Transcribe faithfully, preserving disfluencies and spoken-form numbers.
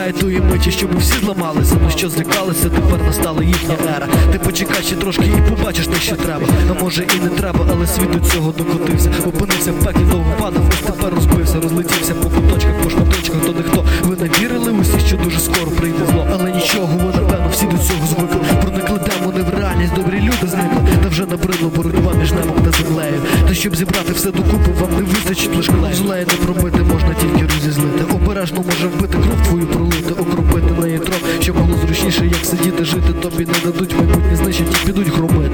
чекає тої миті, щоб всі зламалися. Ну що злякалися, тепер настала їхня ера. Ти почекай ще трошки і побачиш те, що треба. А може і не треба, але світ до цього докотився. Опинився в пеклі, довго падав, ось тепер розбився. Розлетівся по куточках, по шматочках, то не хто. Ви не вірили усі, що дуже скоро прийде зло. Але нічого, ви напевно всі до цього звикли. Проникли демони в реальність, добрі люди зникли. Та вже набридла боротьба між небом та землею. Та щоб зібрати все докупи, вам не вистачить лиш клею. Злею не пробити, можна тільки розізлити. Обережно може вбити, кров твою пролити, окропити неї трохи, щоб було зручніше, як сидіти, жити. Тобі не дадуть, майбутнє знищать і підуть громити.